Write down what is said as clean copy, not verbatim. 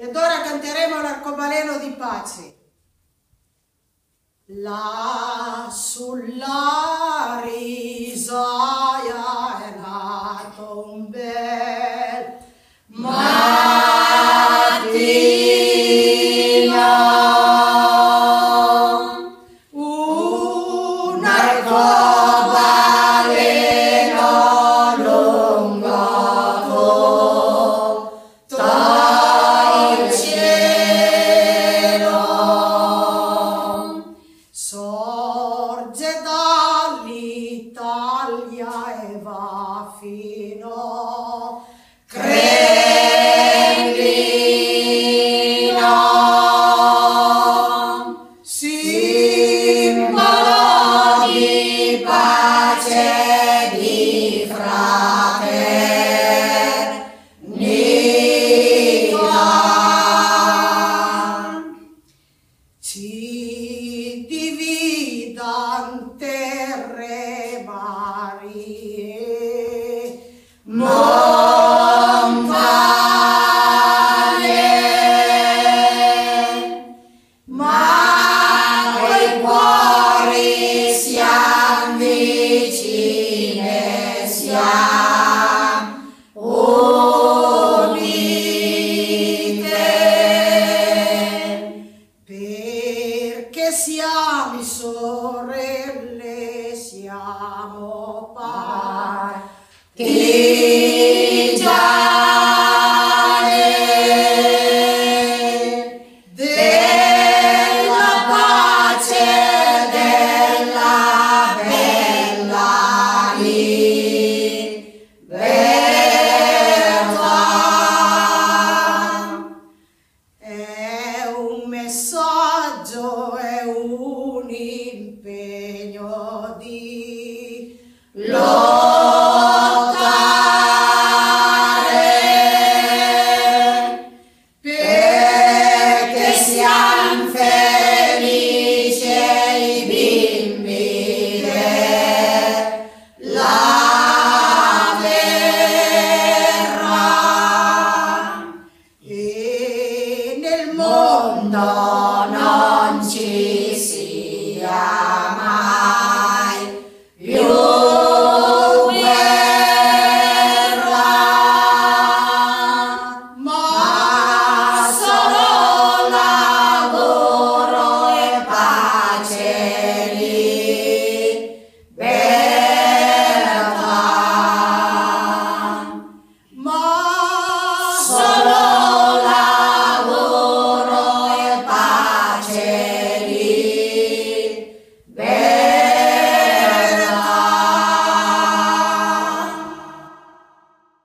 Ed ora canteremo l'arcobaleno di pace. Là sulla risaia è nato un bel mattino, un arcobaleno allungato tra il cielo sorge dall'Italia e va fino Cremlino, simbolo di pace, di fraternità. Ci dividan terre varie, montagne, ma coi cuori siamo vicine, siamo unite, perché siamo sorelle, siamo partigiane della pace, della bella libertà. È un messaggio, è un impegno di lottare, perché siamo felici i bimbi della terra e nel mondo